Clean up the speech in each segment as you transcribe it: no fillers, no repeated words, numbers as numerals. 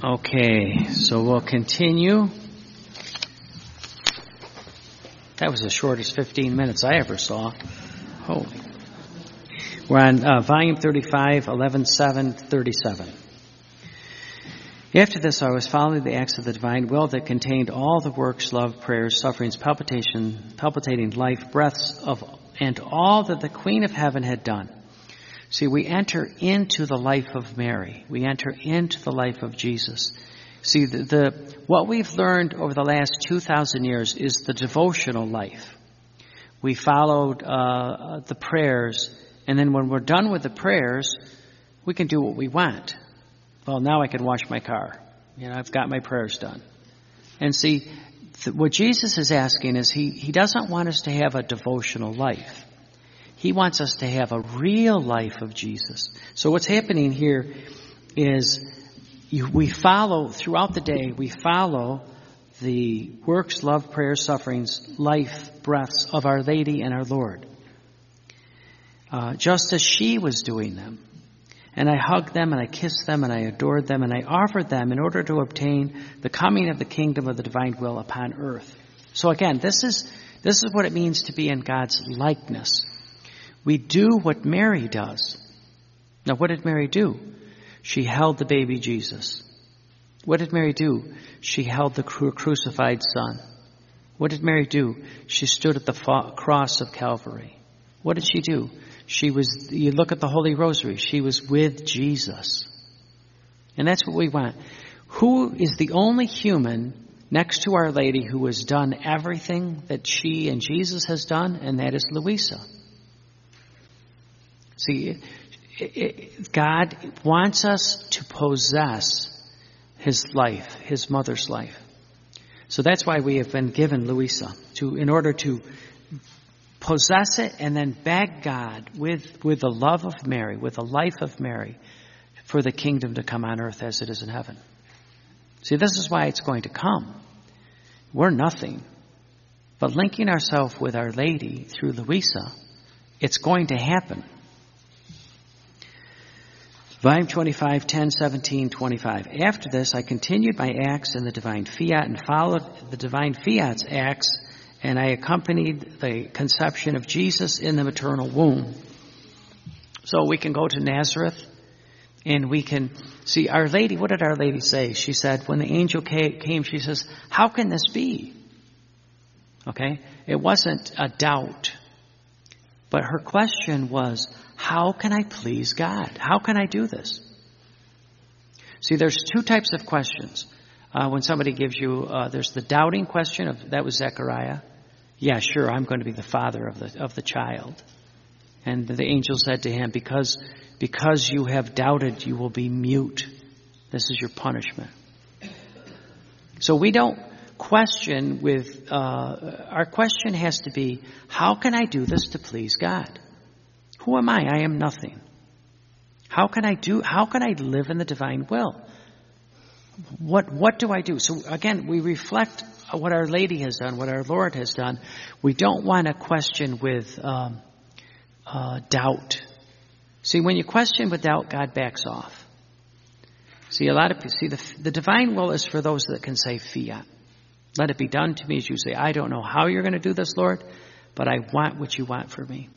Okay, so we'll continue. That was the shortest 15 minutes I ever saw. Oh. We're on volume 35, 11:7-37. After this, I was following the acts of the divine will that contained all the works, love, prayers, sufferings, palpitating life, breaths of, and all that the Queen of Heaven had done. See, we enter into the life of Mary. We enter into the life of Jesus. See, what we've learned over the last 2,000 years is the devotional life. We followed the prayers, and then when we're done with the prayers, we can do what we want. Well, now I can wash my car. I've got my prayers done. And see, what Jesus is asking is he doesn't want us to have a devotional life. He wants us to have a real life of Jesus. So what's happening here is we follow, throughout the day, we follow the works, love, prayers, sufferings, life, breaths of Our Lady and our Lord. Just as she was doing them. And I hugged them, and I kissed them, and I adored them, and I offered them in order to obtain the coming of the kingdom of the divine will upon earth. So again, this is what it means to be in God's likeness. We do what Mary does. Now, what did Mary do? She held the baby Jesus. What did Mary do? She held the crucified Son. What did Mary do? She stood at the cross of Calvary. What did she do? You look at the Holy Rosary, she was with Jesus. And that's what we want. Who is the only human next to Our Lady who has done everything that she and Jesus has done? And that is Louisa. See, God wants us to possess His life, His mother's life. So that's why we have been given Louisa, in order to possess it and then beg God with the love of Mary, with the life of Mary, for the kingdom to come on earth as it is in heaven. See, this is why it's going to come. We're nothing. But linking ourselves with Our Lady through Louisa, it's going to happen. Volume 25, 10, 17, 25. After this, I continued my acts in the divine fiat and followed the divine fiat's acts, and I accompanied the conception of Jesus in the maternal womb. So we can go to Nazareth, and we can see Our Lady. What did Our Lady say? She said, when the angel came, she says, how can this be? Okay? It wasn't a doubt. But her question was, how can I please God? How can I do this? See, there's two types of questions. When somebody gives you, there's the doubting question that was Zechariah. Yeah, sure, I'm going to be the father of the child. And the angel said to him, because you have doubted, you will be mute. This is your punishment. So we don't question our question has to be, how can I do this to please God? Who am I? I am nothing. How can I live in the divine will? What do I do? So again, we reflect what Our Lady has done, what our Lord has done. We don't want to question with doubt. See, when you question with doubt, God backs off. See, the divine will is for those that can say fiat. Let it be done to me as you say. I don't know how you're going to do this, Lord, but I want what you want for me.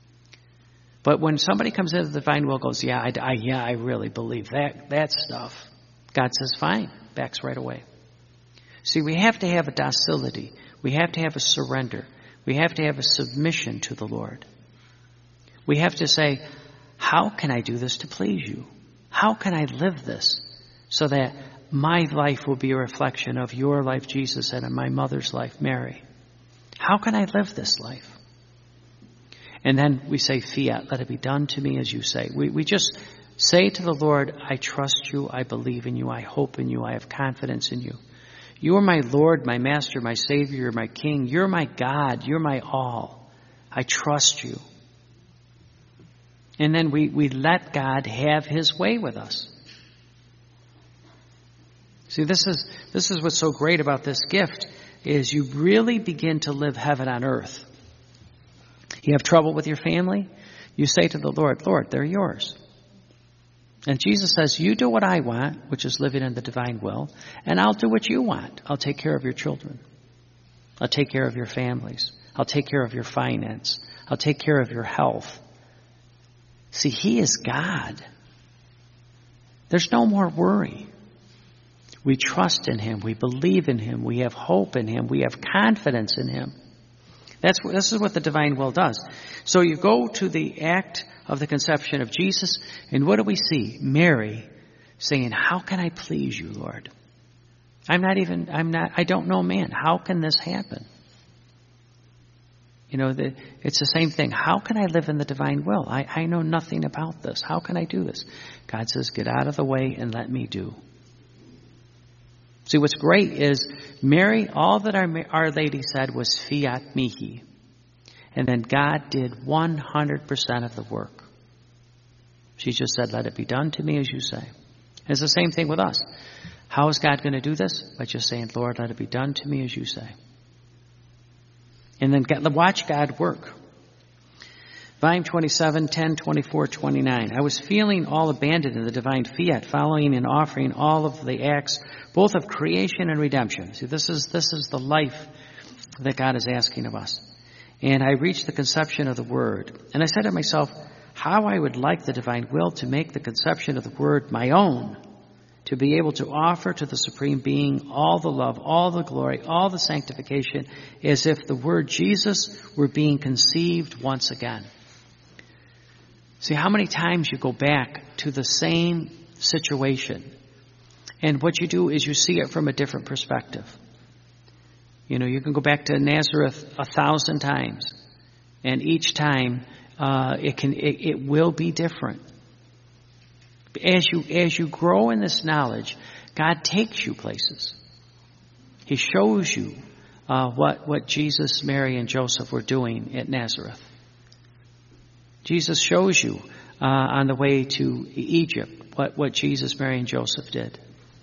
But when somebody comes into the divine will, goes, I really believe that stuff. God says, fine, backs right away. See, we have to have a docility. We have to have a surrender. We have to have a submission to the Lord. We have to say, how can I do this to please you? How can I live this so that my life will be a reflection of your life, Jesus, and of my mother's life, Mary? How can I live this life? And then we say, fiat, let it be done to me as you say. We just say to the Lord, I trust you, I believe in you, I hope in you, I have confidence in you. You are my Lord, my Master, my Savior, you're my King, you're my God, you're my all. I trust you. And then we let God have His way with us. See, this is what's so great about this gift, is you really begin to live heaven on earth. You have trouble with your family? You say to the Lord, Lord, they're yours. And Jesus says, you do what I want, which is living in the divine will, and I'll do what you want. I'll take care of your children. I'll take care of your families. I'll take care of your finance. I'll take care of your health. See, He is God. There's no more worry. We trust in Him. We believe in Him. We have hope in Him. We have confidence in Him. This is what the divine will does. So you go to the act of the conception of Jesus, and what do we see? Mary saying, how can I please you, Lord? I don't know man. How can this happen? It's the same thing. How can I live in the divine will? I know nothing about this. How can I do this? God says, get out of the way and let me do. See, what's great is Mary, all that Our Lady said was fiat mihi. And then God did 100% of the work. She just said, let it be done to me as you say. And it's the same thing with us. How is God going to do this? By just saying, Lord, let it be done to me as you say. And then watch God work. Volume 27, 10, 24, 29. I was feeling all abandoned in the divine fiat, following and offering all of the acts, both of creation and redemption. See, this is the life that God is asking of us. And I reached the conception of the Word. And I said to myself, how I would like the divine will to make the conception of the Word my own, to be able to offer to the Supreme Being all the love, all the glory, all the sanctification, as if the Word Jesus were being conceived once again. See how many times you go back to the same situation, and what you do is you see it from a different perspective. You can go back to Nazareth 1,000 times, and each time it will be different. As you grow in this knowledge, God takes you places. He shows you what Jesus, Mary, and Joseph were doing at Nazareth. Jesus shows you on the way to Egypt what Jesus, Mary, and Joseph did.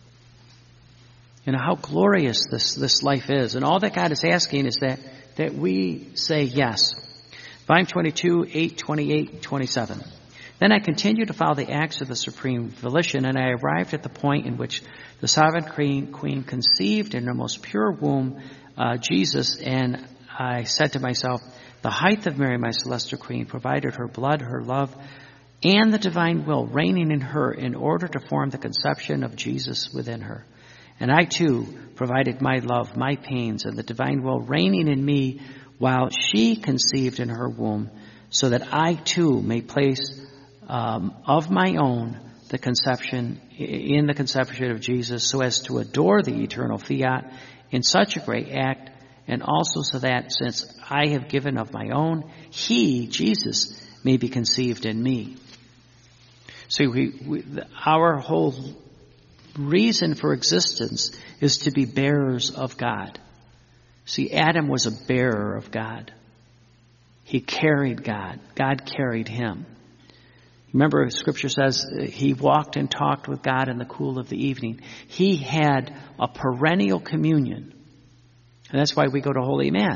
How glorious this life is. And all that God is asking is that we say yes. Volume 22, 8, 28, 27. Then I continued to follow the acts of the supreme volition, and I arrived at the point in which the sovereign queen conceived in her most pure womb Jesus, and I said to myself, the height of Mary, my celestial queen, provided her blood, her love, and the divine will reigning in her in order to form the conception of Jesus within her. And I too provided my love, my pains, and the divine will reigning in me while she conceived in her womb, so that I too may place of my own the conception of Jesus, so as to adore the eternal fiat in such a great act, and also so that since I have given of my own, He, Jesus, may be conceived in me. See, our whole reason for existence is to be bearers of God. See, Adam was a bearer of God. He carried God. God carried him. Remember, Scripture says he walked and talked with God in the cool of the evening. He had a perennial communion. And that's why we go to Holy Mass.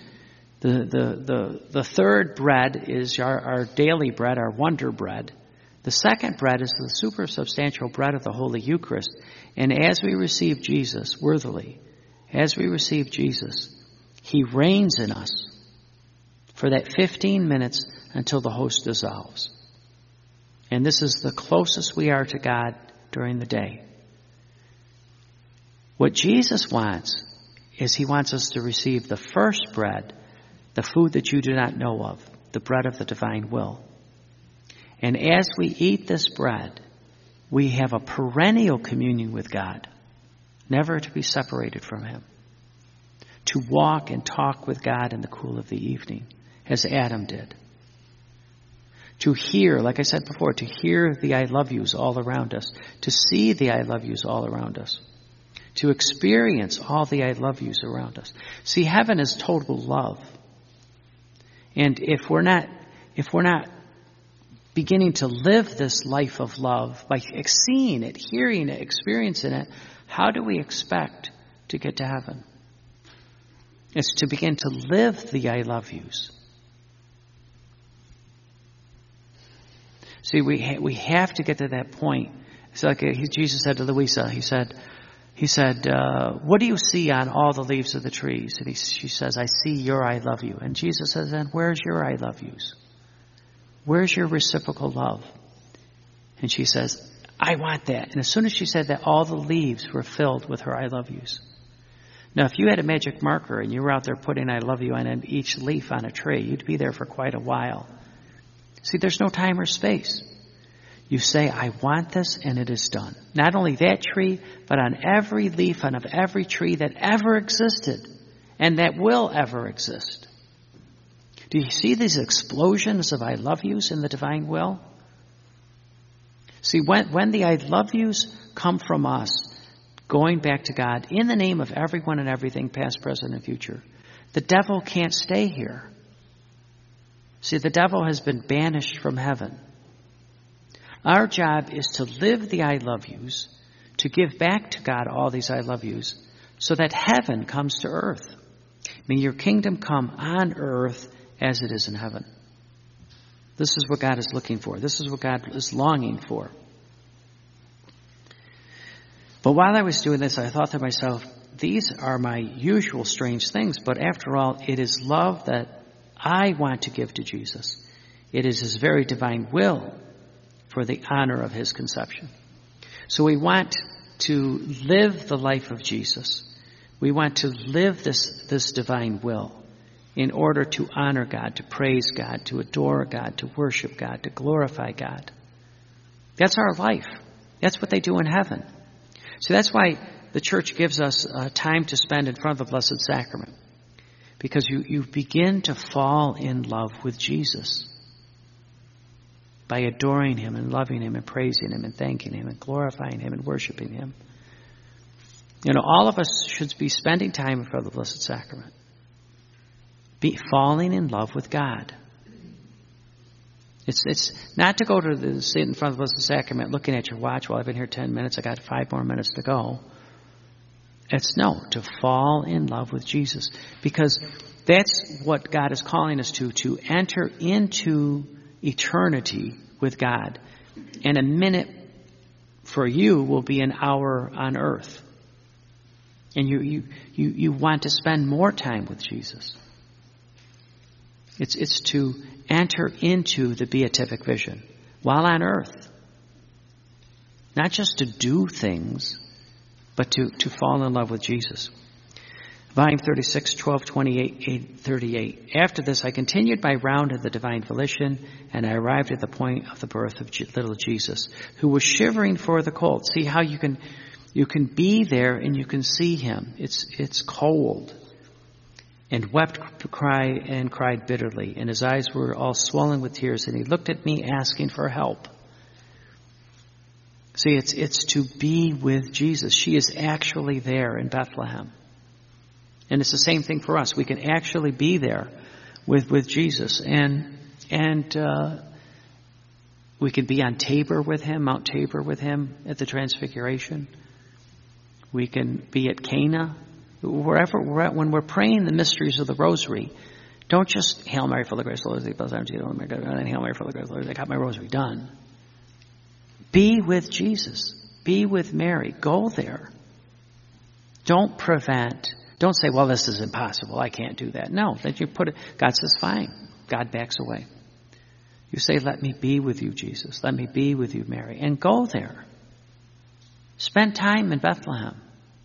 The third bread is our daily bread, our wonder bread. The second bread is the supersubstantial bread of the Holy Eucharist. And as we receive Jesus worthily, as we receive Jesus, He reigns in us for that 15 minutes until the host dissolves. And this is the closest we are to God during the day. What Jesus wants is He wants us to receive the first bread, the food that you do not know of, the bread of the divine will. And as we eat this bread, we have a perennial communion with God, never to be separated from Him. To walk and talk with God in the cool of the evening, as Adam did. To hear, like I said before, to hear the I love yous all around us. To see the I love yous all around us. To experience all the I love yous around us. See, heaven is total love. And if we're not beginning to live this life of love by seeing it, hearing it, experiencing it, how do we expect to get to heaven? It's to begin to live the I love yous. See, we have to get to that point. It's like Jesus said to Louisa, he said, what do you see on all the leaves of the trees? And she says, I see your I love you. And Jesus says, then where's your I love yous? Where's your reciprocal love? And she says, I want that. And as soon as she said that, all the leaves were filled with her I love yous. Now, if you had a magic marker and you were out there putting I love you on each leaf on a tree, you'd be there for quite a while. See, there's no time or space. You say, I want this, and it is done. Not only that tree, but on every leaf on of every tree that ever existed and that will ever exist. Do you see these explosions of I love yous in the divine will? See, when the I love yous come from us, going back to God in the name of everyone and everything, past, present, and future, the devil can't stay here. See, the devil has been banished from heaven. Our job is to live the I love yous, to give back to God all these I love yous, so that heaven comes to earth. May your kingdom come on earth as it is in heaven. This is what God is looking for. This is what God is longing for. But while I was doing this, I thought to myself, these are my usual strange things, but after all, it is love that I want to give to Jesus. It is his very divine will for the honor of his conception. So we want to live the life of Jesus. We want to live this divine will in order to honor God, to praise God, to adore God, to worship God, to glorify God. That's our life. That's what they do in heaven. So that's why the church gives us time to spend in front of the Blessed Sacrament. Because you begin to fall in love with Jesus by adoring him and loving him and praising him and thanking him and glorifying him and worshiping him. You know, all of us should be spending time in front of the Blessed Sacrament. Falling in love with God. It's not to go to sit in front of the Blessed Sacrament looking at your watch. Well, I've been here 10 minutes. I got 5 more minutes to go. It's to fall in love with Jesus. Because that's what God is calling us to enter into eternity with God. And a minute for you will be an hour on earth. And you want to spend more time with Jesus. It's to enter into the beatific vision while on earth. Not just to do things, but to fall in love with Jesus. Volume 36, 1228, 38. After this, I continued my round of the divine volition, and I arrived at the point of the birth of little Jesus, who was shivering for the cold. See how you can be there and you can see him. It's cold. And wept, cried bitterly, and his eyes were all swollen with tears, and he looked at me asking for help. See, it's to be with Jesus. She is actually there in Bethlehem. And it's the same thing for us. We can actually be there with Jesus. And we can be on Tabor with him, Mount Tabor with him at the Transfiguration. We can be at Cana. Wherever we're at, when we're praying the mysteries of the Rosary, don't just Hail Mary, full of grace, the Lord is with thee, and Hail Mary, full of grace, the Lord is with thee, I got my Rosary done. Be with Jesus. Be with Mary. Go there. Don't prevent. Don't say, well, this is impossible. I can't do that. No, then you put it. God says, fine. God backs away. You say, let me be with you, Jesus. Let me be with you, Mary. And go there. Spend time in Bethlehem.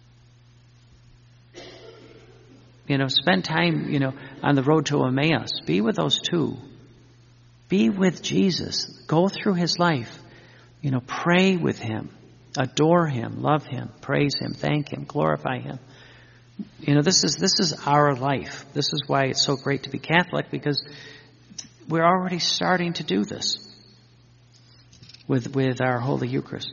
Spend time, on the road to Emmaus. Be with those two. Be with Jesus. Go through his life. Pray with him. Adore him. Love him. Praise him. Thank him. Glorify him. This is our life. This is why it's so great to be Catholic, because we're already starting to do this with our Holy Eucharist.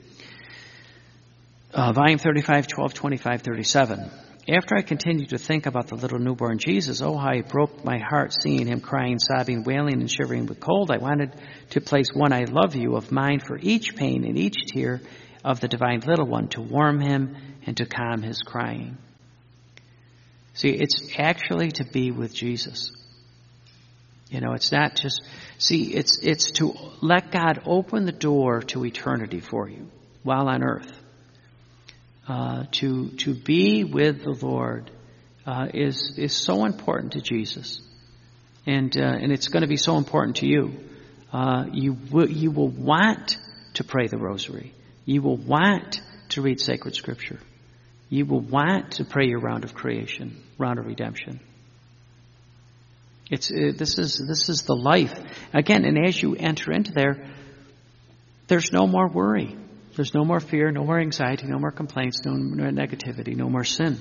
Volume 35, 12, 25, 37. After I continued to think about the little newborn Jesus, how it broke my heart seeing him crying, sobbing, wailing, and shivering with cold. I wanted to place one I love you of mine for each pain and each tear of the divine little one, to warm him and to calm his crying. See, it's actually to be with Jesus. It's not just, it's to let God open the door to eternity for you while on earth. To be with the Lord is so important to Jesus, and it's going to be so important to you. You will want to pray the Rosary. You will want to read sacred Scripture. You will want to pray your round of creation, round of redemption. This is the life again, and as you enter into there's no more worry. There's no more fear, no more anxiety, no more complaints, no more negativity, no more sin.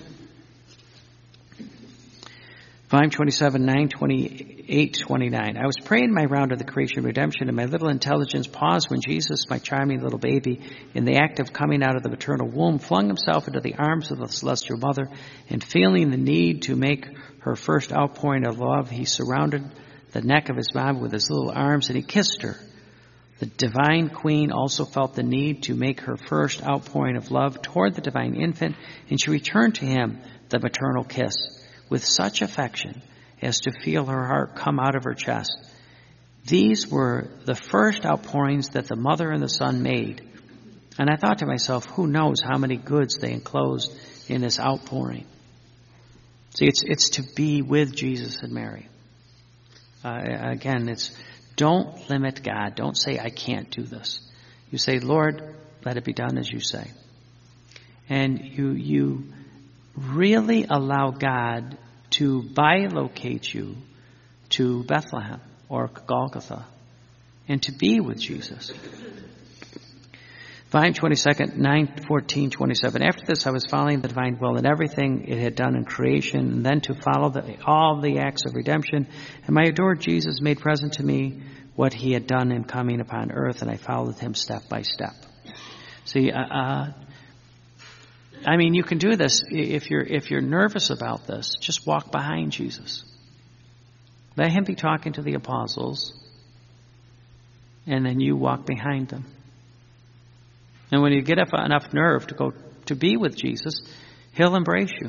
Volume 27, 928, 29. I was praying my round of the creation and redemption, and my little intelligence paused when Jesus, my charming little baby, in the act of coming out of the maternal womb, flung himself into the arms of the Celestial Mother, and feeling the need to make her first outpouring of love, he surrounded the neck of his mom with his little arms, and he kissed her. The divine queen also felt the need to make her first outpouring of love toward the divine infant, and she returned to him the maternal kiss with such affection as to feel her heart come out of her chest. These were the first outpourings that the mother and the son made. And I thought to myself, who knows how many goods they enclosed in this outpouring. See, it's to be with Jesus and Mary. Again, don't limit God. Don't say, I can't do this. You say, Lord, let it be done as you say. And you really allow God to bilocate you to Bethlehem or Golgotha and to be with Jesus. Volume 22nd, 9:14, 27. After this, I was following the divine will in everything it had done in creation, and then to follow all the acts of redemption. And my adored Jesus made present to me what he had done in coming upon earth, and I followed him step by step. See, you can do this if you're nervous about this. Just walk behind Jesus. Let him be talking to the apostles, and then you walk behind them. And when you get up enough nerve to go to be with Jesus, he'll embrace you.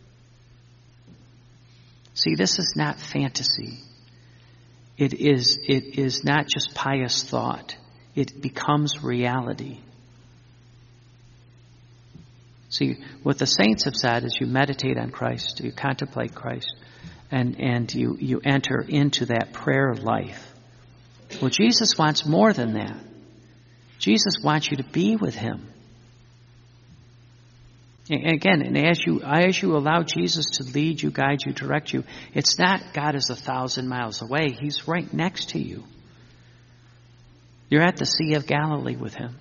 See, this is not fantasy. It is not just pious thought. It becomes reality. See, what the saints have said is you meditate on Christ, you contemplate Christ, and you enter into that prayer life. Well, Jesus wants more than that. Jesus wants you to be with him. And again, and as you allow Jesus to lead you, guide you, direct you, it's not God is 1,000 miles away. He's right next to you. You're at the Sea of Galilee with him.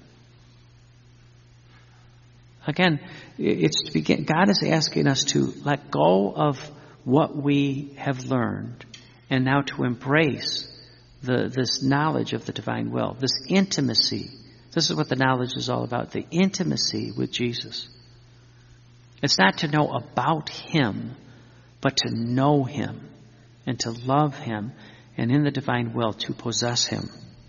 Again, God is asking us to let go of what we have learned and now to embrace this knowledge of the divine will, this intimacy. This is what the knowledge is all about, the intimacy with Jesus. It's not to know about him, but to know him and to love him, and in the divine will to possess him.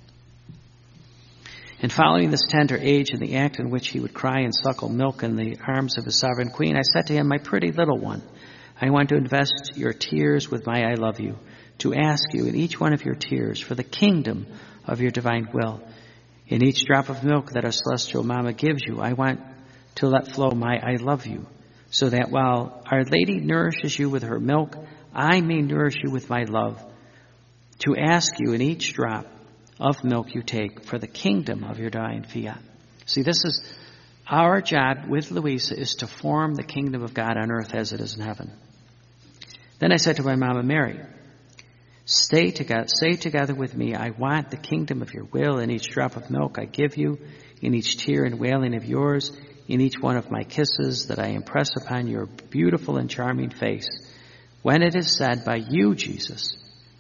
And following this tender age and the act in which he would cry and suckle milk in the arms of his sovereign queen, I said to him, my pretty little one, I want to invest your tears with my I love you, to ask you in each one of your tears for the kingdom of your divine will. In each drop of milk that our celestial mama gives you, I want to let flow my I love you, so that while Our Lady nourishes you with her milk, I may nourish you with my love, to ask you in each drop of milk you take for the kingdom of your divine fiat. See, this is our job with Louisa, is to form the kingdom of God on earth as it is in heaven. Then I said to my Mama Mary, stay together with me. I want the kingdom of your will in each drop of milk I give you, in each tear and wailing of yours, in each one of my kisses that I impress upon your beautiful and charming face. When it is said by you, Jesus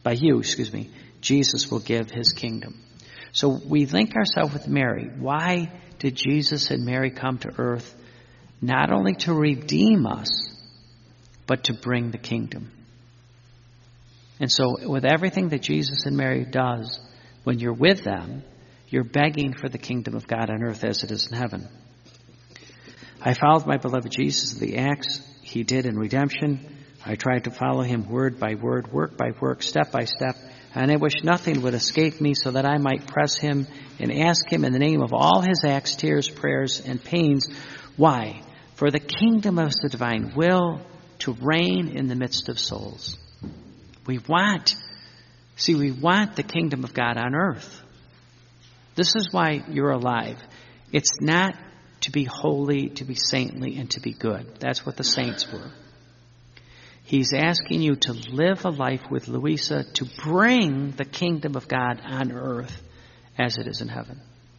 will give his kingdom. So we link ourselves with Mary. Why did Jesus and Mary come to earth? Not only to redeem us, but to bring the kingdom. And so with everything that Jesus and Mary does, when you're with them, you're begging for the kingdom of God on earth as it is in heaven. I followed my beloved Jesus in the acts he did in redemption. I tried to follow him word by word, work by work, step by step. and I wish nothing would escape me, so that I might press him and ask him in the name of all his acts, tears, prayers, and pains. Why? For the kingdom of the divine will to reign in the midst of souls. We want the kingdom of God on earth. This is why you're alive. It's not to be holy, to be saintly, and to be good. That's what the saints were. He's asking you to live a life with Louisa to bring the kingdom of God on earth as it is in heaven.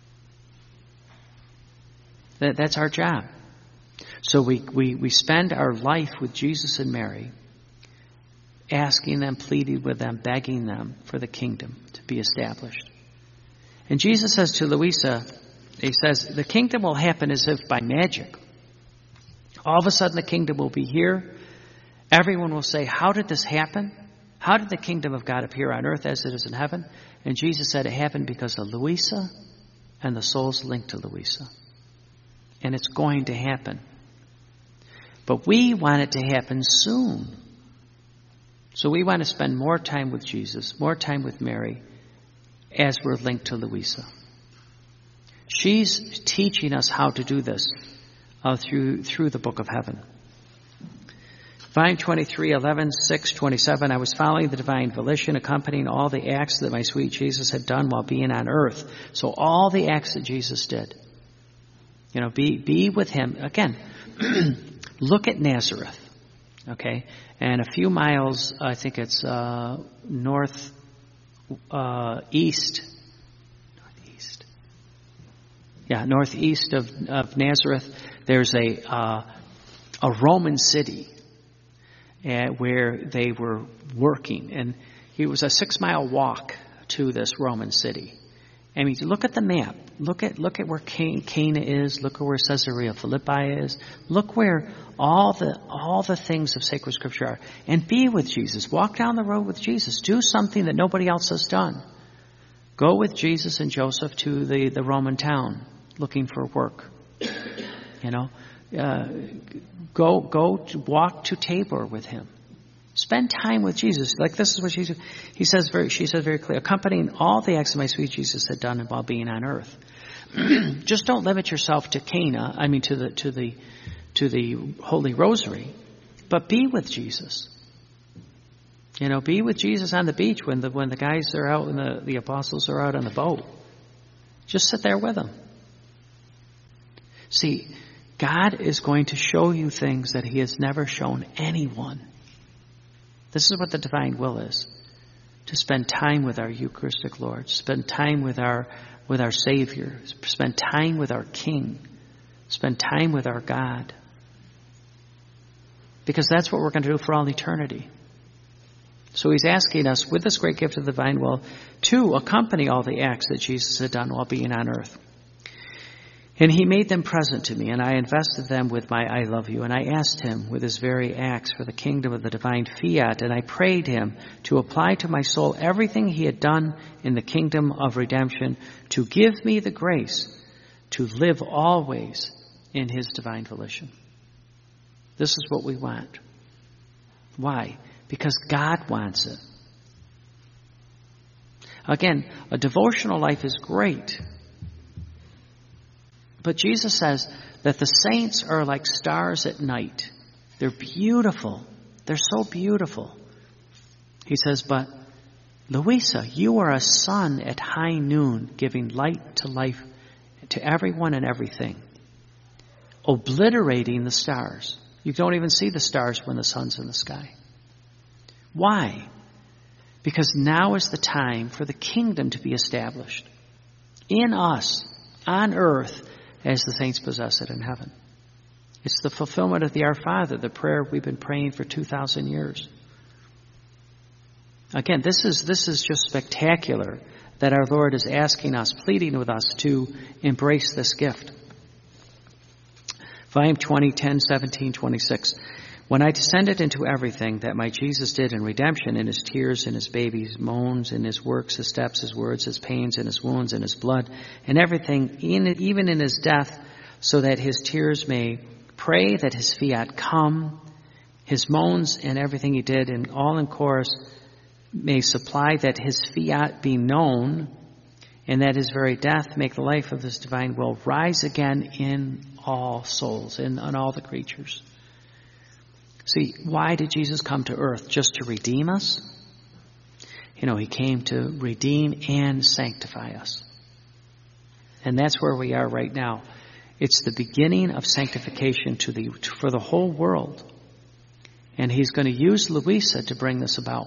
That's our job. So we spend our life with Jesus and Mary, asking them, pleading with them, begging them for the kingdom to be established. And Jesus says to Louisa, he says, the kingdom will happen as if by magic. All of a sudden the kingdom will be here. Everyone will say, how did this happen? How did the kingdom of God appear on earth as it is in heaven? And Jesus said it happened because of Louisa and the souls linked to Louisa. And it's going to happen. But we want it to happen soon. So we want to spend more time with Jesus, more time with Mary, as we're linked to Louisa. She's teaching us how to do this through the book of heaven. Divine 23, 11, 6, 27. I was following the divine volition, accompanying all the acts that my sweet Jesus had done while being on earth. So all the acts that Jesus did. Be with him. Again, look at Nazareth. Okay? And a few miles, I think it's northeast. Yeah, northeast of Nazareth, there's a Roman city where they were working, and it was a 6-mile walk to this Roman city. I mean, look at the map. Look at where Cana is. Look at where Caesarea Philippi is. Look where all the things of sacred scripture are. And be with Jesus. Walk down the road with Jesus. Do something that nobody else has done. Go with Jesus and Joseph to the Roman town looking for work. Go to walk to Tabor with him. Spend time with Jesus. Like this is what she says very clearly, accompanying all the acts of my sweet Jesus had done while being on earth. Just don't limit yourself to Cana. I mean, to the Holy Rosary, but be with Jesus. Be with Jesus on the beach when the guys are out and the apostles are out on the boat. Just sit there with them. See, God is going to show you things that he has never shown anyone. This is what the divine will is. To spend time with our Eucharistic Lord. Spend time with our Savior. Spend time with our King. Spend time with our God. Because that's what we're going to do for all eternity. So he's asking us, with this great gift of the divine will, to accompany all the acts that Jesus had done while being on earth. And he made them present to me, and I invested them with my I love you. And I asked him with his very acts for the kingdom of the divine fiat, and I prayed him to apply to my soul everything he had done in the kingdom of redemption, to give me the grace to live always in his divine volition. This is what we want. Why? Because God wants it. Again, a devotional life is great. But Jesus says that the saints are like stars at night. They're beautiful. They're so beautiful. He says, but Louisa, you are a sun at high noon, giving light to life to everyone and everything, obliterating the stars. You don't even see the stars when the sun's in the sky. Why? Because now is the time for the kingdom to be established in us, on earth, as the saints possess it in heaven. It's the fulfillment of the Our Father, the prayer we've been praying for 2,000 years. Again, this is just spectacular that our Lord is asking us, pleading with us to embrace this gift. Volume 20, 10, 17, 26. When I descended into everything that my Jesus did in redemption, in his tears, in his baby's moans, in his works, his steps, his words, his pains, in his wounds, in his blood, and everything, even in his death, so that his tears may pray that his fiat come, his moans and everything he did, and all in chorus, may supply that his fiat be known, and that his very death make the life of this divine will rise again in all souls, in all the creatures. See, why did Jesus come to earth? Just to redeem us? He came to redeem and sanctify us. And that's where we are right now. It's the beginning of sanctification for the whole world. And he's going to use Louisa to bring this about.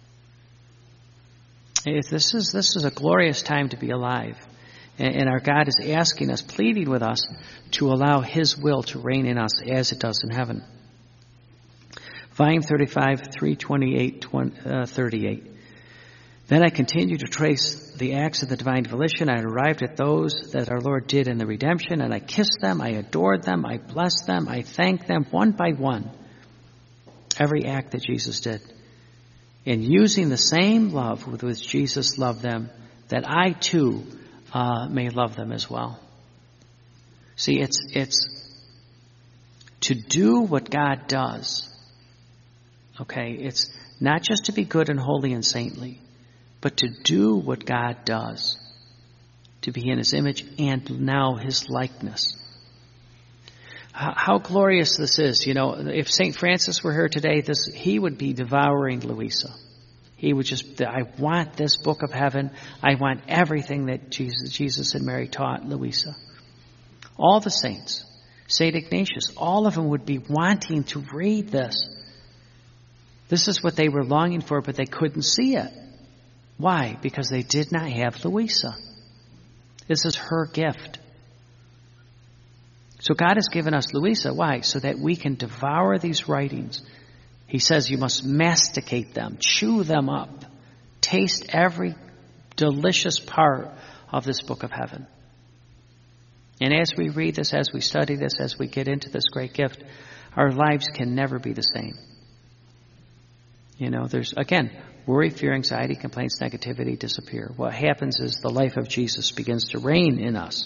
This is a glorious time to be alive. And our God is asking us, pleading with us, to allow his will to reign in us as it does in heaven. Volume 35, 328, 38. Then I continued to trace the acts of the divine volition. I arrived at those that our Lord did in the redemption, and I kissed them, I adored them, I blessed them, I thanked them one by one. Every act that Jesus did. In using the same love with which Jesus loved them, that I too may love them as well. See, it's to do what God does. Okay, it's not just to be good and holy and saintly, but to do what God does, to be in his image and now his likeness. How glorious this is. If St. Francis were here today, he would be devouring Louisa. He would I want this book of heaven. I want everything that Jesus and Mary taught Louisa. All the saints, St. Ignatius, all of them would be wanting to read this. This is what they were longing for, but they couldn't see it. Why? Because they did not have Louisa. This is her gift. So God has given us Louisa. Why? So that we can devour these writings. He says you must masticate them, chew them up, taste every delicious part of this book of heaven. And as we read this, as we study this, as we get into this great gift, our lives can never be the same. There's, again, worry, fear, anxiety, complaints, negativity disappear. What happens is the life of Jesus begins to reign in us.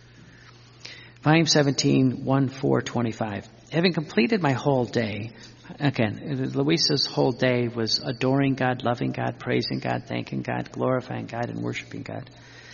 Volume 17, 1-4-25. Having completed my whole day, again, Louisa's whole day was adoring God, loving God, praising God, thanking God, glorifying God, and worshiping God.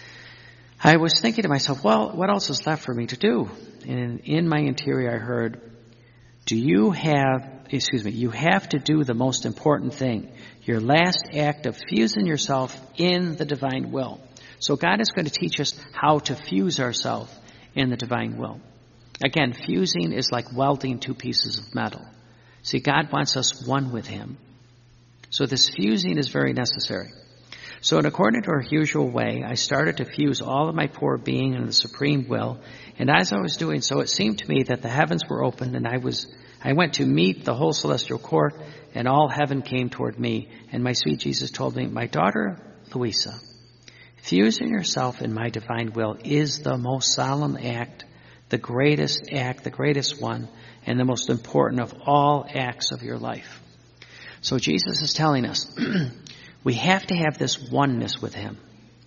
I was thinking to myself, well, what else is left for me to do? And in my interior I heard, you have to do the most important thing, your last act of fusing yourself in the divine will. So God is going to teach us how to fuse ourselves in the divine will. Again, fusing is like welding two pieces of metal. See, God wants us one with him. So this fusing is very necessary. So in according to our usual way, I started to fuse all of my poor being in the supreme will. And as I was doing so, it seemed to me that the heavens were opened, and I went to meet the whole celestial court, and all heaven came toward me. And my sweet Jesus told me, my daughter Louisa, fusing yourself in my divine will is the most solemn act, the greatest one, and the most important of all acts of your life. So Jesus is telling us, we have to have this oneness with him.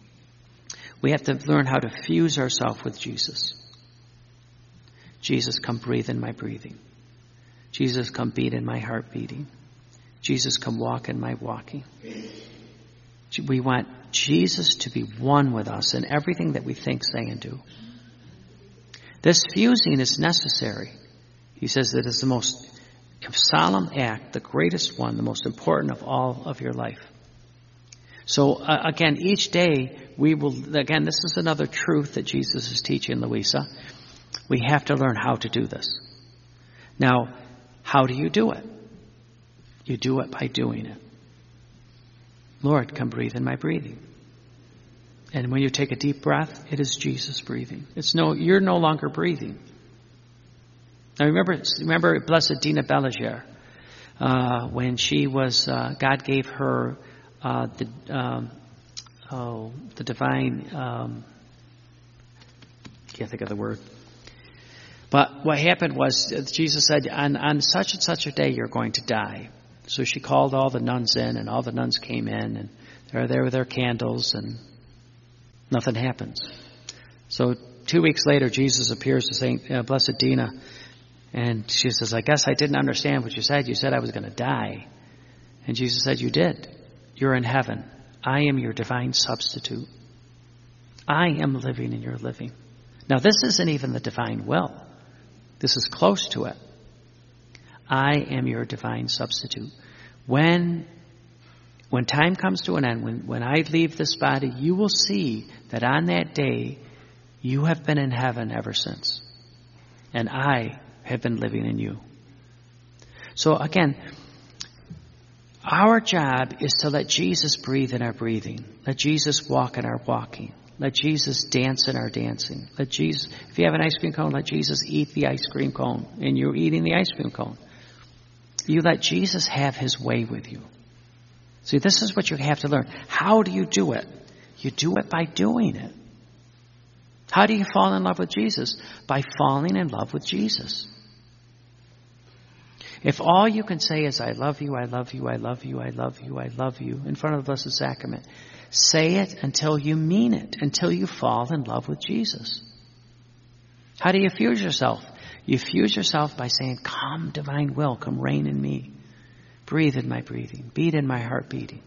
We have to learn how to fuse ourselves with Jesus. Jesus, come breathe in my breathing. Jesus, come beat in my heart beating. Jesus, come walk in my walking. We want Jesus to be one with us in everything that we think, say, and do. This fusing is necessary. He says that it's the most solemn act, the greatest one, the most important of all of your life. So again, each day this is another truth that Jesus is teaching Louisa. We have to learn how to do this. Now, how do you do it? You do it by doing it. Lord, come breathe in my breathing. And when you take a deep breath, it is Jesus breathing. You're no longer breathing. Now remember Blessed Dina Balaguer, when she was, God gave her the divine, can't think of the word. But what happened was, Jesus said, on such and such a day you're going to die. So she called all the nuns in, and all the nuns came in, and they're there with their candles, and nothing happens. So 2 weeks later, Jesus appears to Saint Blessed Dina, and she says, I guess I didn't understand what you said. You said I was going to die. And Jesus said, you did. you're in heaven. I am your divine substitute. I am living and you're living. Now, this isn't even the divine will. This is close to it. I am your divine substitute. When time comes to an end, when I leave this body, you will see that on that day, you have been in heaven ever since. And I have been living in you. So again, our job is to let Jesus breathe in our breathing. Let Jesus walk in our walking. Let Jesus dance in our dancing. Let Jesus, if you have an ice cream cone, let Jesus eat the ice cream cone. And you're eating the ice cream cone. You let Jesus have his way with you. See, this is what you have to learn. How do you do it? You do it by doing it. How do you fall in love with Jesus? By falling in love with Jesus. If all you can say is, I love you, I love you, I love you, I love you, I love you, in front of the Blessed Sacrament, say it until you mean it, until you fall in love with Jesus. How do you fuse yourself? You fuse yourself by saying, come, divine will, come reign in me. Breathe in my breathing. Beat in my heart beating.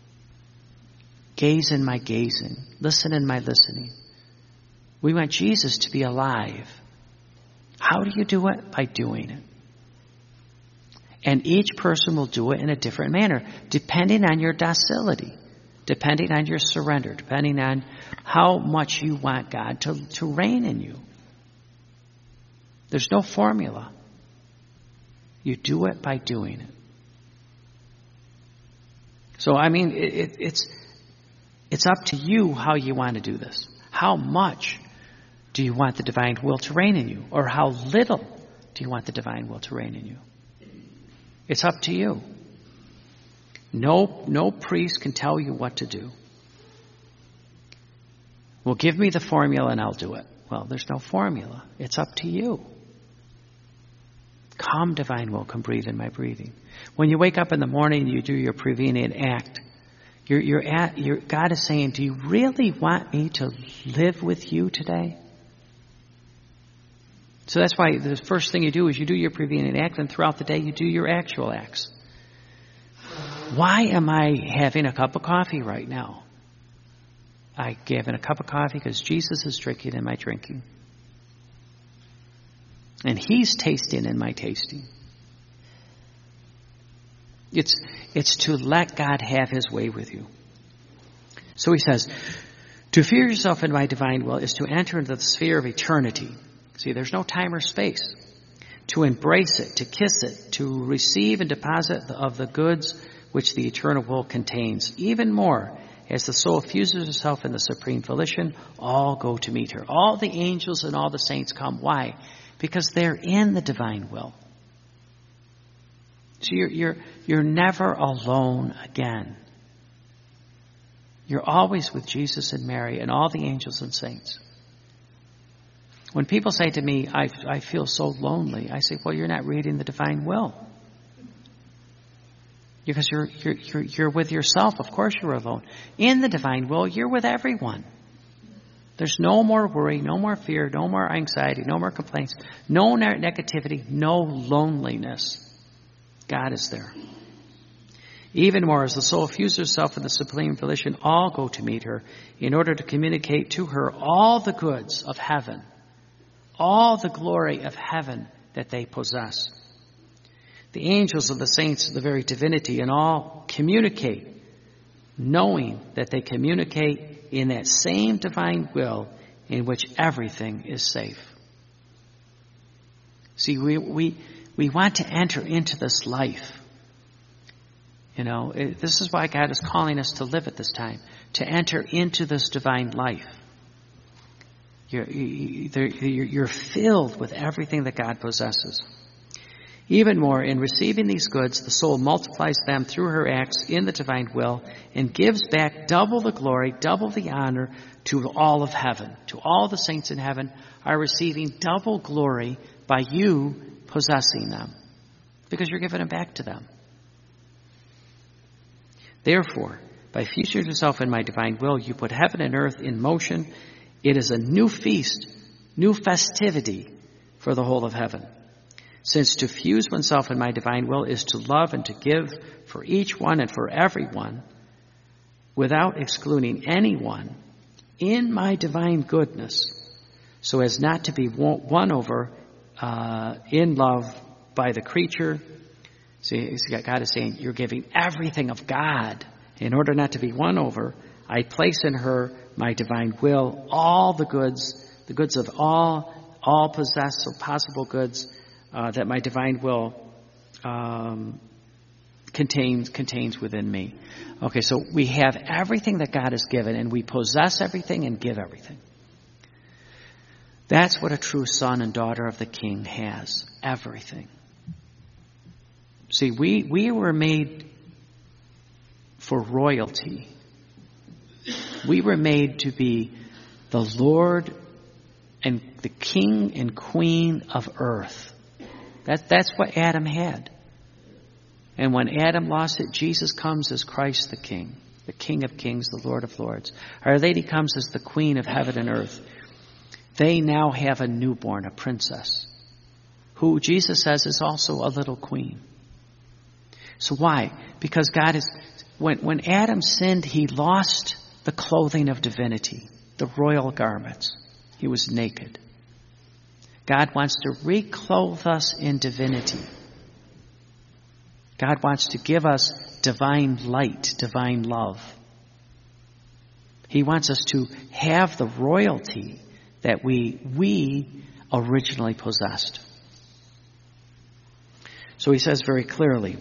Gaze in my gazing. Listen in my listening. We want Jesus to be alive. How do you do it? By doing it. And each person will do it in a different manner, depending on your docility, depending on your surrender, depending on how much you want God to reign in you. There's no formula. You do it by doing it. So, I mean, it's up to you how you want to do this. How much do you want the divine will to reign in you? Or how little do you want the divine will to reign in you? It's up to you. No priest can tell you what to do. Well, give me the formula and I'll do it. Well, there's no formula. It's up to you. Come, divine will, come breathe in my breathing. When you wake up in the morning, you do your prevenient act. God is saying, do you really want me to live with you today? So that's why the first thing you do is you do your prevenient act, and throughout the day you do your actual acts. Why am I having a cup of coffee right now? I'm having a cup of coffee because Jesus is drinking in my drinking. And he's tasting in my tasting. It's to let God have his way with you. So he says, to fear yourself in my divine will is to enter into the sphere of eternity. See, there's no time or space. To embrace it, to kiss it, to receive and deposit of the goods which the eternal will contains. Even more, as the soul fuses herself in the supreme volition, all go to meet her. All the angels and all the saints come. Why? Because they're in the divine will. So you're never alone again. You're always with Jesus and Mary and all the angels and saints. When people say to me, I feel so lonely, I say, well, you're not reading the divine will. Because you're with yourself. Of course you're alone. In the divine will, you're with everyone. There's no more worry, no more fear, no more anxiety, no more complaints, no negativity, no loneliness. God is there. Even more, as the soul fuses herself in the supreme volition, all go to meet her in order to communicate to her all the goods of heaven, all the glory of heaven that they possess. The angels of the saints, the very divinity, and all communicate, knowing that they communicate in that same divine will in which everything is safe. See, we want to enter into this life. You know, this is why God is calling us to live at this time, to enter into this divine life. You're filled with everything that God possesses. Even more, in receiving these goods, the soul multiplies them through her acts in the divine will and gives back double the glory, double the honor to all of heaven. To all the saints in heaven are receiving double glory by you possessing them, because you're giving them back to them. Therefore, by fusing yourself in my divine will, you put heaven and earth in motion. It is a new feast, new festivity for the whole of heaven. Since to fuse oneself in my divine will is to love and to give for each one and for everyone, without excluding anyone, in my divine goodness, so as not to be won over in love by the creature. See, God is saying, you're giving everything of God. In order not to be won over, I place in her my divine will, all the goods of all possessed, so possible goods that my divine will contains within me. Okay, so we have everything that God has given, and we possess everything and give everything. That's what a true son and daughter of the King has. Everything. See, we were made for royalty. We were made to be the Lord and the King and Queen of earth. That's what Adam had. And when Adam lost it, Jesus comes as Christ the King of Kings, the Lord of Lords. Our Lady comes as the Queen of heaven and earth. They now have a newborn, a princess, who Jesus says is also a little queen. So why? Because God is, when Adam sinned, he lost the clothing of divinity, the royal garments. He was naked. God wants to reclothe us in divinity. God wants to give us divine light, divine love. He wants us to have the royalty that we originally possessed. So he says very clearly,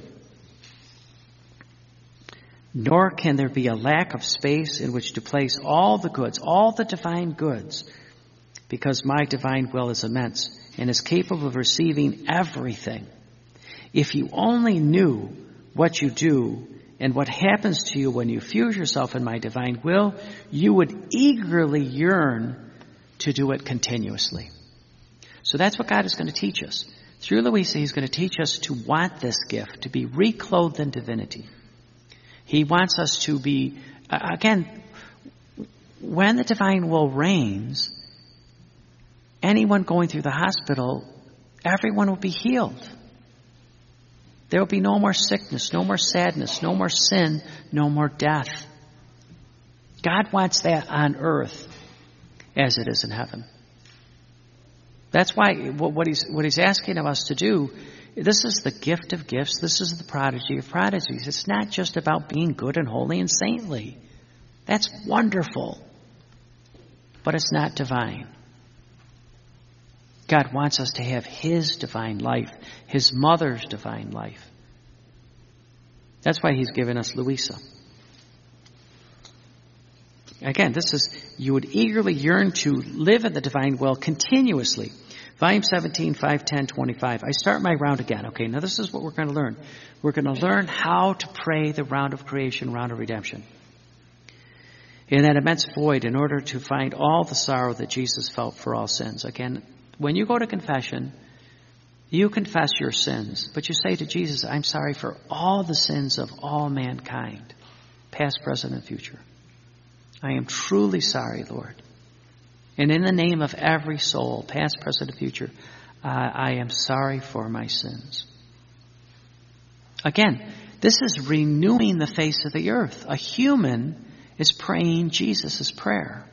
nor can there be a lack of space in which to place all the goods, all the divine goods, because my divine will is immense and is capable of receiving everything. If you only knew what you do and what happens to you when you fuse yourself in my divine will, you would eagerly yearn to do it continuously. So that's what God is going to teach us. Through Louisa, he's going to teach us to want this gift, to be reclothed in divinity. He wants us to be, again, when the divine will reigns, anyone going through the hospital, everyone will be healed. There will be no more sickness, no more sadness, no more sin, no more death. God wants that on earth as it is in heaven. That's why what he's asking of us to do, this is the gift of gifts. This is the prodigy of prodigies. It's not just about being good and holy and saintly. That's wonderful. But it's not divine. God wants us to have his divine life, his mother's divine life. That's why he's given us Louisa. Again, this is, you would eagerly yearn to live in the divine will continuously. Volume 17, 510, 25. I start my round again. Okay, now this is what we're going to learn. We're going to learn how to pray the round of creation, round of redemption. In that immense void, in order to find all the sorrow that Jesus felt for all sins. Again, when you go to confession, you confess your sins, but you say to Jesus, I'm sorry for all the sins of all mankind, past, present, and future. I am truly sorry, Lord. And in the name of every soul, past, present, and future, I am sorry for my sins. Again, this is renewing the face of the earth. A human is praying Jesus' prayer.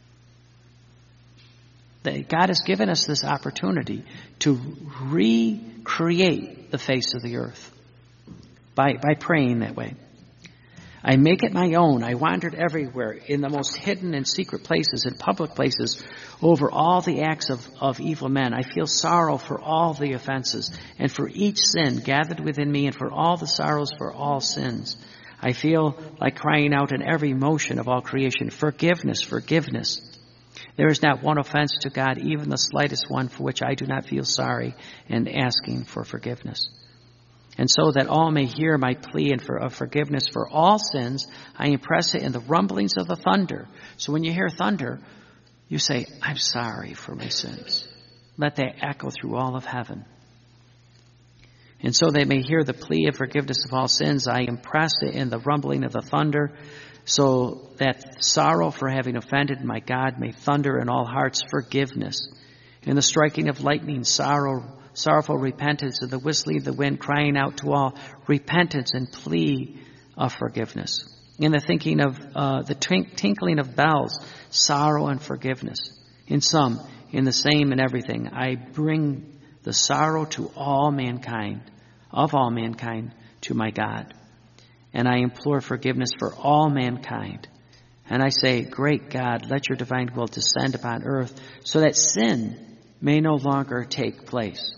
That God has given us this opportunity to recreate the face of the earth by praying that way. I make it my own. I wandered everywhere, in the most hidden and secret places, in public places, over all the acts of evil men. I feel sorrow for all the offenses, and for each sin gathered within me, and for all the sorrows for all sins. I feel like crying out in every motion of all creation, forgiveness, forgiveness. There is not one offense to God, even the slightest one, for which I do not feel sorry and asking for forgiveness. And so that all may hear my plea and of forgiveness for all sins, I impress it in the rumblings of the thunder. So when you hear thunder, you say, I'm sorry for my sins. Let that echo through all of heaven. And so they may hear the plea of forgiveness of all sins, I impress it in the rumbling of the thunder, so that sorrow for having offended my God may thunder in all hearts forgiveness. In the striking of lightning, sorrowful repentance, and the whistling of the wind crying out to all repentance and plea of forgiveness. In the thinking of the tinkling of bells, sorrow and forgiveness. In some, in the same and everything, I bring the sorrow to all mankind, of all mankind, to my God. And I implore forgiveness for all mankind. And I say, great God, let your divine will descend upon earth so that sin may no longer take place.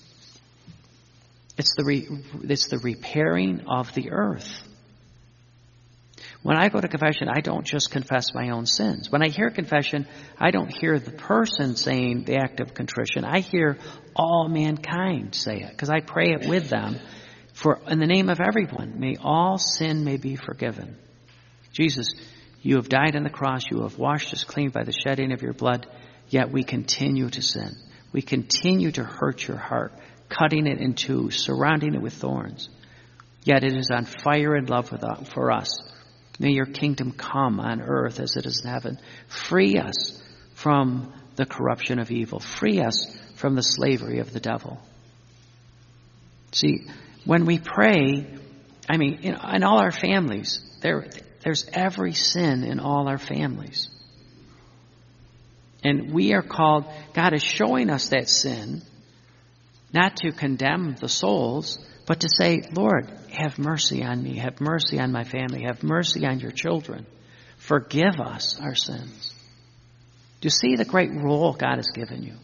It's the repairing of the earth. When I go to confession, I don't just confess my own sins. When I hear confession, I don't hear the person saying the act of contrition. I hear all mankind say it because I pray it with them. For in the name of everyone, may all sin may be forgiven. Jesus, you have died on the cross. You have washed us clean by the shedding of your blood. Yet we continue to sin. We continue to hurt your heart, cutting it in two, surrounding it with thorns. Yet it is on fire and love for us. May your kingdom come on earth as it is in heaven. Free us from the corruption of evil. Free us from the slavery of the devil. See, when we pray, I mean, in all our families, there's every sin in all our families. And we are called, God is showing us that sin, not to condemn the souls, but to say, Lord, have mercy on me, have mercy on my family, have mercy on your children. Forgive us our sins. Do you see the great role God has given you?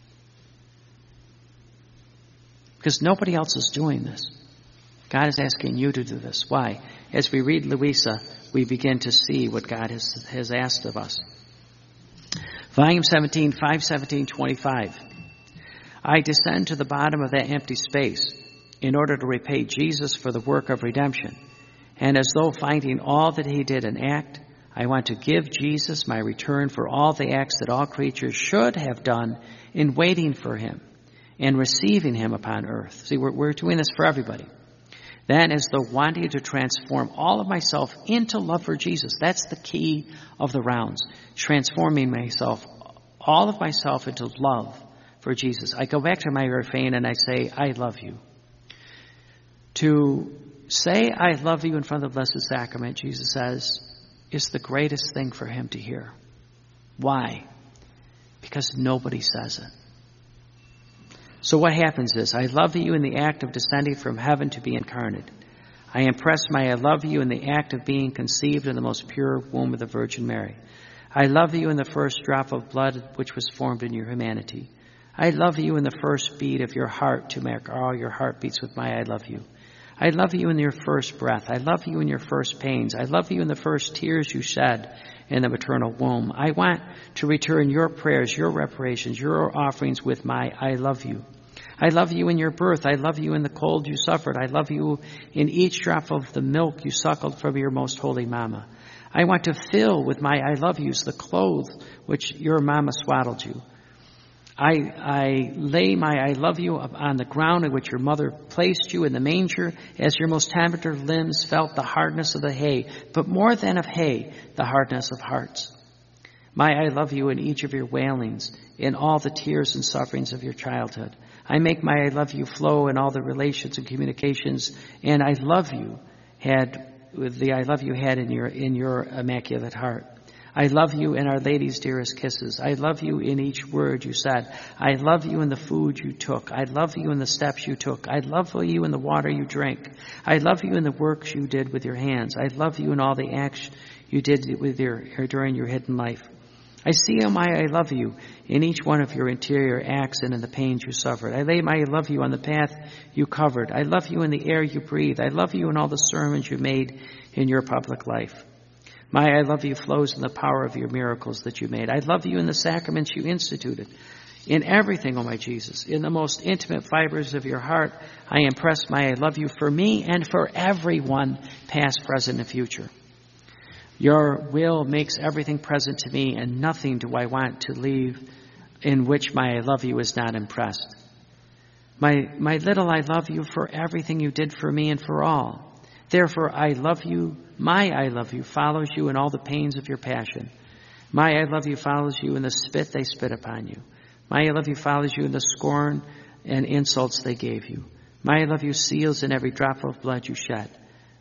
Because nobody else is doing this. God is asking you to do this. Why? As we read Louisa, we begin to see what God has asked of us. Volume 17, 517-25. I descend to the bottom of that empty space in order to repay Jesus for the work of redemption. And as though finding all that he did an act, I want to give Jesus my return for all the acts that all creatures should have done in waiting for him and receiving him upon earth. See, we're doing this for everybody. Then as though wanting to transform all of myself into love for Jesus. That's the key of the rounds. Transforming myself, all of myself into love for Jesus. I go back to my refrain and I say, I love you. To say I love you in front of the Blessed Sacrament, Jesus says, is the greatest thing for him to hear. Why? Because nobody says it. So what happens is, I love you in the act of descending from heaven to be incarnate. I impress my I love you in the act of being conceived in the most pure womb of the Virgin Mary. I love you in the first drop of blood which was formed in your humanity. I love you in the first beat of your heart to make all your heartbeats with my I love you. I love you in your first breath. I love you in your first pains. I love you in the first tears you shed in the maternal womb. I want to return your prayers, your reparations, your offerings with my I love you. I love you in your birth. I love you in the cold you suffered. I love you in each drop of the milk you suckled from your most holy mama. I want to fill with my I love yous the clothes which your mama swaddled you. I lay my I love you on the ground in which your mother placed you in the manger as your most tender limbs felt the hardness of the hay, but more than of hay, the hardness of hearts. My I love you in each of your wailings, in all the tears and sufferings of your childhood. I make my I love you flow in all the relations and communications, and I love you had with the I love you had in your immaculate heart. I love you in Our Lady's dearest kisses. I love you in each word you said. I love you in the food you took. I love you in the steps you took. I love you in the water you drank. I love you in the works you did with your hands. I love you in all the acts you did with during your hidden life. I see my I love you in each one of your interior acts and in the pains you suffered. I lay my I love you on the path you covered. I love you in the air you breathe. I love you in all the sermons you made in your public life. My I love you flows in the power of your miracles that you made. I love you in the sacraments you instituted. In everything, O my Jesus, in the most intimate fibers of your heart, I impress my I love you for me and for everyone, past, present, and future. Your will makes everything present to me, and nothing do I want to leave in which my I love you is not impressed. My little I love you for everything you did for me and for all. Therefore, I love you. My I love you follows you in all the pains of your passion. My I love you follows you in the spit they spit upon you. My I love you follows you in the scorn and insults they gave you. My I love you seals in every drop of blood you shed.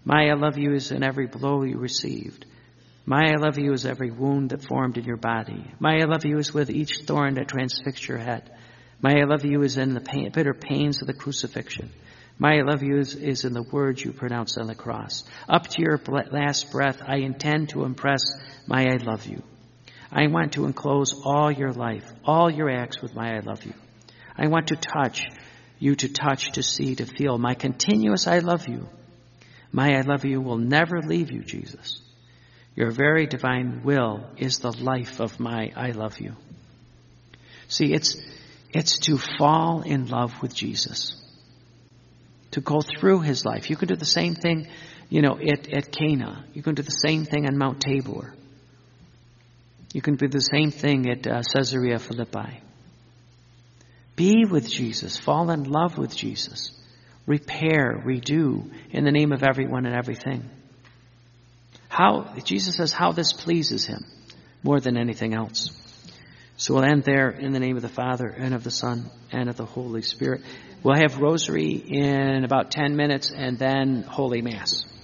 My I love you is in every blow you received. My I love you is every wound that formed in your body. My I love you is with each thorn that transfixed your head. My I love you is in the bitter pains of the crucifixion. My I love you is in the words you pronounced on the cross. Up to your last breath, I intend to impress my I love you. I want to enclose all your life, all your acts with my I love you. I want to touch you, to touch, to see, to feel my continuous I love you. My I love you will never leave you, Jesus. Your very divine will is the life of my I love you. See, it's to fall in love with Jesus. To go through his life. You can do the same thing, at Cana. You can do the same thing on Mount Tabor. You can do the same thing at Caesarea Philippi. Be with Jesus. Fall in love with Jesus. Repair, redo in the name of everyone and everything. Jesus says how this pleases him more than anything else. So we'll end there in the name of the Father and of the Son and of the Holy Spirit. We'll have Rosary in about 10 minutes and then Holy Mass.